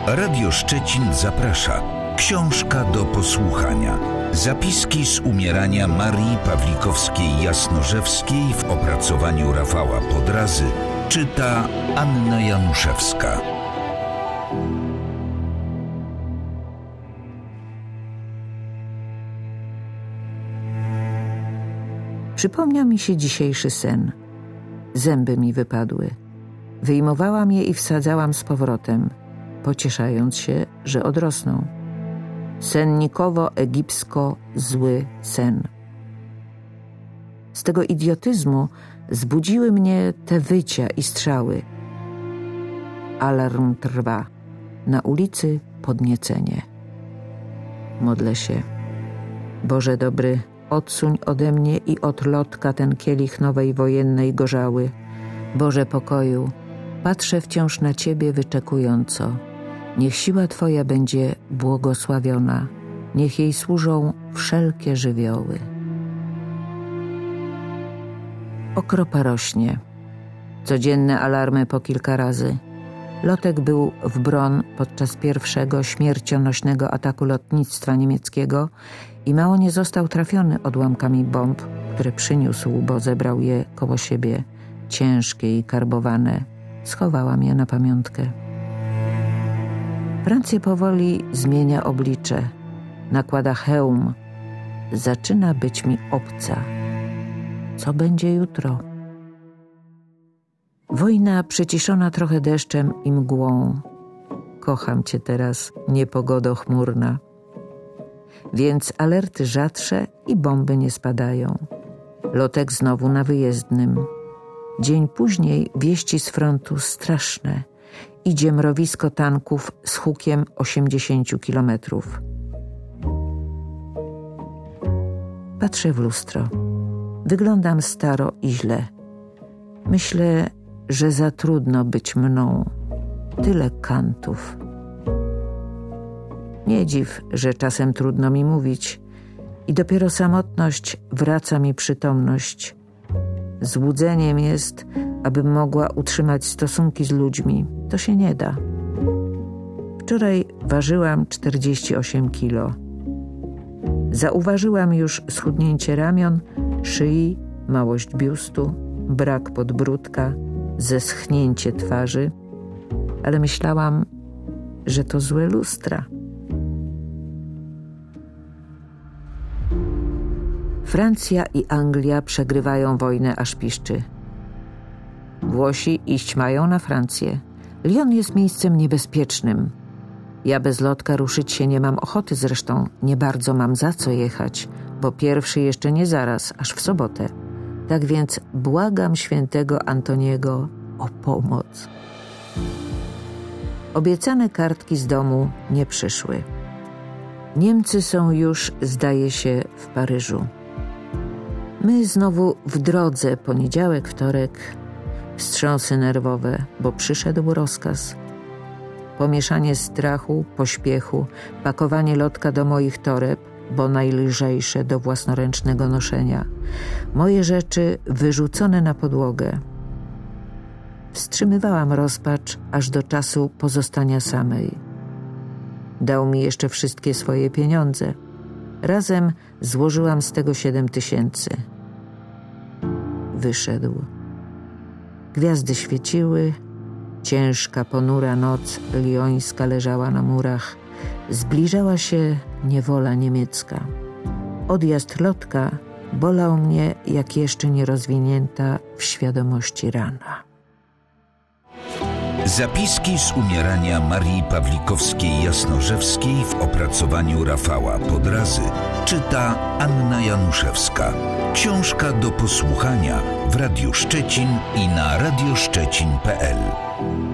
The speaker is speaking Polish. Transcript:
Radio Szczecin zaprasza. Książka do posłuchania. Zapiski z umierania Marii Pawlikowskiej-Jasnorzewskiej w opracowaniu Rafała Podrazy czyta Anna Januszewska. Przypomniał mi się dzisiejszy sen. Zęby mi wypadły. Wyjmowałam je i wsadzałam z powrotem, pocieszając się, że odrosną. Sennikowo-egipsko zły sen. Z tego idiotyzmu zbudziły mnie te wycia i strzały. Alarm trwa. Na ulicy podniecenie. Modlę się. Boże dobry, odsuń ode mnie i od lotka ten kielich nowej wojennej gorzały. Boże pokoju, patrzę wciąż na Ciebie wyczekująco. Niech siła Twoja będzie błogosławiona. Niech jej służą wszelkie żywioły. Okropa rośnie. Codzienne alarmy po kilka razy. Lotek był w Bronn podczas pierwszego śmiercionośnego ataku lotnictwa niemieckiego i mało nie został trafiony odłamkami bomb, które przyniósł, bo zebrał je koło siebie, ciężkie i karbowane. Schowałam je na pamiątkę. Francja powoli zmienia oblicze. Nakłada hełm. Zaczyna być mi obca. Co będzie jutro? Wojna przyciszona trochę deszczem i mgłą. Kocham Cię teraz, niepogodo chmurna. Więc alerty rzadsze i bomby nie spadają. Lotek znowu na wyjezdnym. Dzień później wieści z frontu straszne. Idzie mrowisko tanków z hukiem 80 kilometrów. Patrzę w lustro. Wyglądam staro i źle. Myślę, że za trudno być mną. Tyle kantów. Nie dziw, że czasem trudno mi mówić i dopiero samotność wraca mi przytomność. Złudzeniem jest, abym mogła utrzymać stosunki z ludźmi. To się nie da. Wczoraj ważyłam 48 kilo. Zauważyłam już schudnięcie ramion, szyi, małość biustu, brak podbródka, zeschnięcie twarzy, ale myślałam, że to złe lustra. Francja i Anglia przegrywają wojnę aż piszczy. Włosi iść mają na Francję. Lyon jest miejscem niebezpiecznym. Ja bez lotka ruszyć się nie mam ochoty, zresztą nie bardzo mam za co jechać, bo pierwszy jeszcze nie zaraz, aż w sobotę. Tak więc błagam świętego Antoniego o pomoc. Obiecane kartki z domu nie przyszły. Niemcy są już, zdaje się, w Paryżu. My znowu w drodze, poniedziałek, wtorek, wstrząsy nerwowe, bo przyszedł rozkaz. Pomieszanie strachu, pośpiechu, pakowanie lotka do moich toreb, bo najlżejsze do własnoręcznego noszenia. Moje rzeczy wyrzucone na podłogę. Wstrzymywałam rozpacz aż do czasu pozostania samej. Dał mi jeszcze wszystkie swoje pieniądze. Razem złożyłam z tego 7000. Wyszedł. Gwiazdy świeciły. Ciężka, ponura noc lyońska leżała na murach. Zbliżała się niewola niemiecka. Odjazd lotka bolał mnie jak jeszcze nierozwinięta w świadomości rana. Zapiski z umierania Marii Pawlikowskiej-Jasnorzewskiej w opracowaniu Rafała Podrazy czyta Anna Januszewska. Książka do posłuchania w Radiu Szczecin i na radioszczecin.pl.